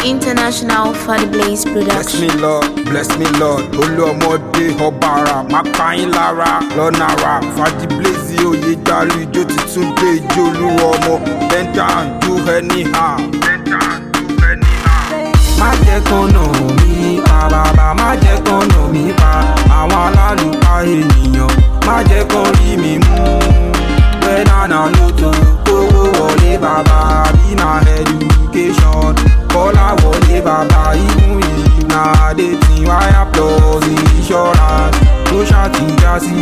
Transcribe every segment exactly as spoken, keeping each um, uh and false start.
International for the Blaze Bless production. me Lord, bless me Lord. Olúọmọdé ọbaara, má pa yín lára lọ́nà ara. Fàdí Blaze oyè jálù ijó titun dé ijó olúwa ọmọ. Bend down, do anyhow. Bend down, do anyhow. Má jẹ́ kán nà mí pa bàbá, má jẹ́ kán nà mí pa àwọn alálùpà ènìyàn. Má jẹ́ kán rí mi mú. Whether na lotto, kówó wọlé bàbá, bí na education. Kọ́lá wọlé bàbá, even if na dating, wire plus insurance. Ló ṣàtìjà sí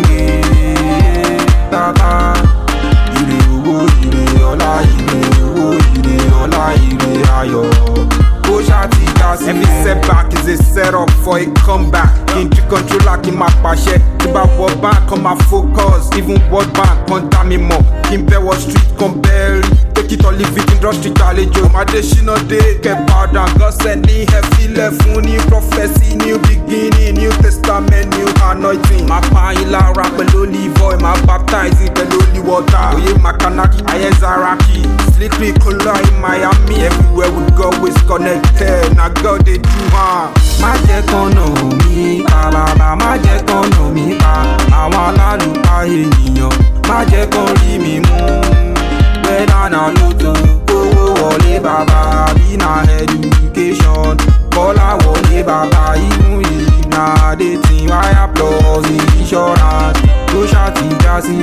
rèé bàbá. Ire owó, ire ọlá, ire owó, ire ọlá, ire ayọ̀. Ló ṣàtìjà sí rèé. Every setback is a setup for a comeback. Kí n jí controller kí n máa pàṣẹ. Tí bá wọ bank kan máa focus. Even world bank kan dá mi mọ̀. Kí n bẹ́ wọ street kan bẹ́ẹ̀ rí. Take it or leave it, industry gbàlejò. Ọmọdé ṣínà dé kẹ́ bow down. God send ní ẹ filẹ̀ fún ní prophecy, new beginning, new testament, new anointing. Máa pa yín lára pẹ̀lú olive oil, máa baptize yín pẹ̀lú holy water. Oyè Makanaki, Ayezaraki, Slippery Kola in Miami. Everywhere we go is connected. Na God dey do am. Má jẹ́ kán nà mí pa bàbá, má jẹ́ kán nà mí pa àwọn alálùpà ènìyàn. Má jẹ́ kán rí mi mú. Whether na lotto, kówó wọlé bàbá, bí na education. Kọ́lá wọlé bàbá, even if na dating, wire plus insurance. Ló ṣàtìjà sí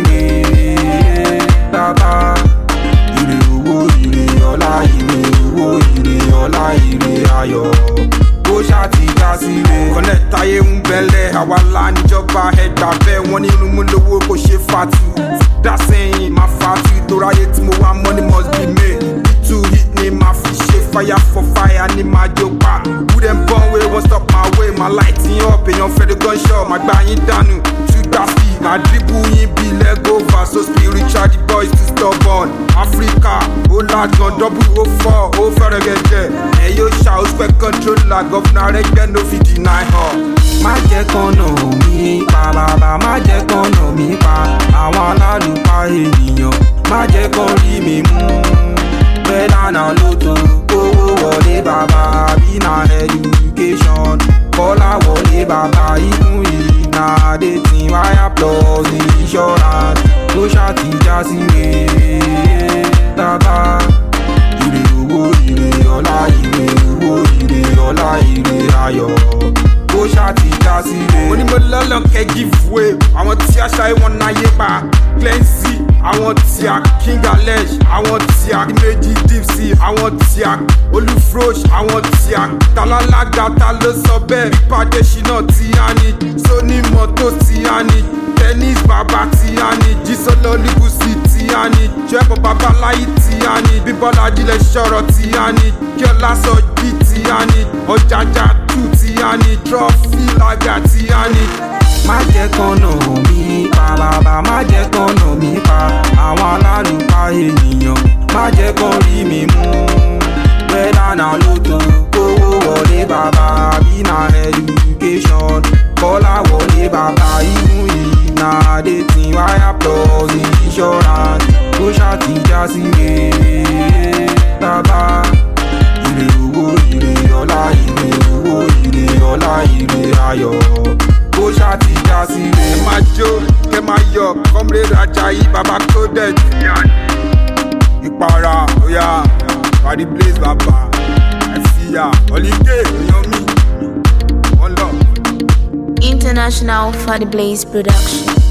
rèé bàbá. Ire owó, ire ọlá, ire owó, ire ọlá, ire ayọ̀. Ló ṣàtìjà sí rèé. Connect ayé ń bẹ̀lẹ̀, àwa la níjọba ẹgbà bẹ́ẹ̀. Wọ́n ní irun mú lówó kò ṣe fatu. Dá sẹ́yìn máa fatu, torí ayé tí mo wá money must be made. Two hit ni máa fi ṣe fire for fire ni máa jó pa. Who dem born wey won't stop my way, my lighting up, èèyàn fẹ́ de gunshot, máa gbá yín dànù. Ṣùgbọ́n fi máa dribble yín bí legova, so spiritual the boys too stubborn. Africa, ó lágan, double ó fọ́, ó fẹ́rẹ̀ gẹ̀gẹ̀. Ẹ yóò ṣá ó spec controller, governor Ẹgbẹ́ no fit deny her. Má jẹ́ kán nà mí pa bàbá, má jẹ́ kán nà mí pa àwọn alálùpà ènìyàn. Má jẹ́ kán rí mi mú. Whether na lotto, kówó wọlé bàbá, bí na education. Kọ́lá wọlé bàbá, even if na dating, wire plus insurance. Ló ṣàtìjà sí rèé bàbá. Ire owó, ire ọlá, ire owó, ire ọlá, ire ayọ̀. Ló ṣàtìjà sí rèé. Mo ní mo lọ́lọ́ kẹ́ give way. Àwọn tí aṣa ìwọ̀n náà yé pa. Cleansy, àwọn tí a King Alesh, àwọn tí a méjì Dipsy, àwọn tí a Olúfrosh, àwọn tí a Talalaga ta ló sọ bẹ́ẹ̀. Ìpàdé ṣìnà tí a ní, Sony mọ́tò tí a ní, Tennis bàbá tí a ní, Jísọ́lọ́ Olúbùsì tí a ní, Jẹ́bọ̀ Babaláyé tí a ní, Bíbọ́lá Ajílẹ̀ Ṣọ̀rọ̀ tí a ní, Kíọ́lá Sọ́jí tí a ní, Ọ̀jájá tù tí a ní, Trọ́fì Lága tí a ní. Má jẹ́ kán nà mí pa bàbá, má jẹ́ kán nà mí pa àwọn alálùpà ènìyàn. Má jẹ́ kán rí mi mú. Whether na lotto, kówó wọlé bàbá, bí na education. Kọ́lá wọlé bàbá, even if na dating, wire plus insurance. Ló ṣàtìjà sí rèé bàbá. Ire owó, ire ọlá, ire owó, ire ọlá, ire ayọ̀. Ó ṣàtìjà sí rèé. Ẹ máa jó, kẹ́ máa yọ̀, Comrade Ajayi, Baba Coded. Ìpara, oya, Fàdí Blaze bàbá. Ẹ fi ya, holiday, èèyàn mi. One love. International for the Blaze production.